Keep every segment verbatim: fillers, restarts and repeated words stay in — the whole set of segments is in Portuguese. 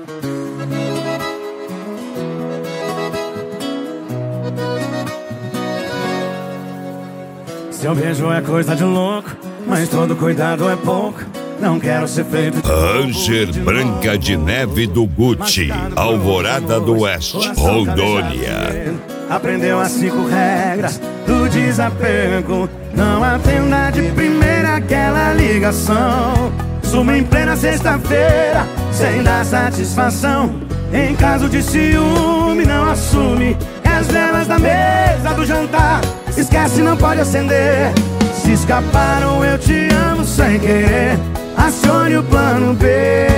Seu beijo é coisa de louco, mas todo cuidado é pouco. Não quero ser feito de Ranger Branca de Neve do Gucci, Alvorada do Oeste, Rondônia. Aprendeu as cinco regras do desapego. Não atenda de primeira aquela ligação. Suma em plena sexta-feira, sem dar satisfação. Em caso de ciúme, não assume. É as velas da mesa do jantar, esquece, não pode acender. Se escaparam, eu te amo sem querer. Acione o plano B.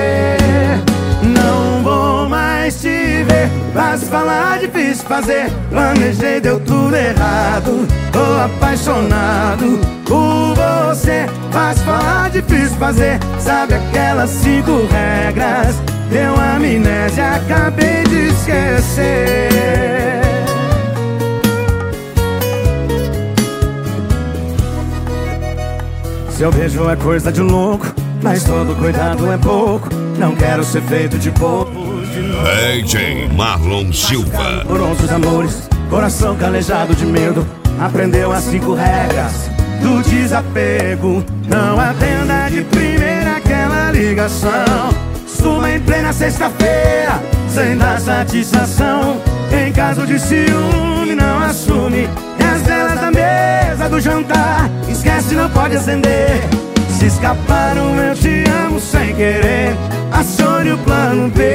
Não vou mais te ver. Fácil falar, difícil fazer. Planejei, deu tudo errado. Tô apaixonado por você. Fácil falar, difícil fazer. Sabe aquelas cinco regras? Deu amnésia, acabei de esquecer. Seu beijo é coisa de louco, mas todo cuidado é pouco. Não quero ser feito de bobo de novo. D J Marlon Silva. Por outros amores, coração calejado de medo. Aprendeu as cinco regras do desapego. Não atenda de primeira aquela ligação. Suma em plena sexta-feira, sem dar satisfação. Em caso de ciúme, não assume. É as velas da mesa do jantar, esquece, não pode acender. Se escaparam, eu te amo sem querer. Acione o plano B.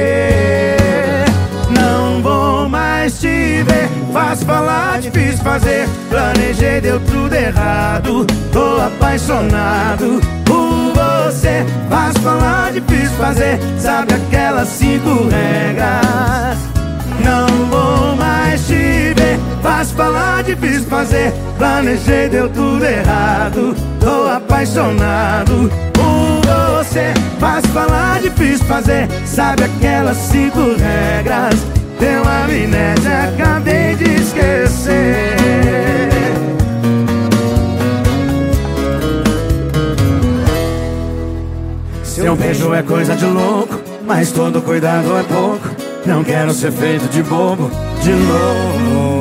Não vou mais te ver. Fácil falar, difícil fazer. Planejei, deu tudo errado. Tô apaixonado por você. Fácil falar, difícil fazer. Sabe aquelas cinco regras? Não vou mais te ver. Fácil falar, difícil fazer. Planejei, deu tudo errado. Tô apaixonado por você. Fácil falar, difícil fazer. Sabe aquelas cinco regras? Deu amnésia, acabei de esquecer. Seu beijo é coisa de louco, mas todo cuidado é pouco. Não quero ser feito de bobo de novo.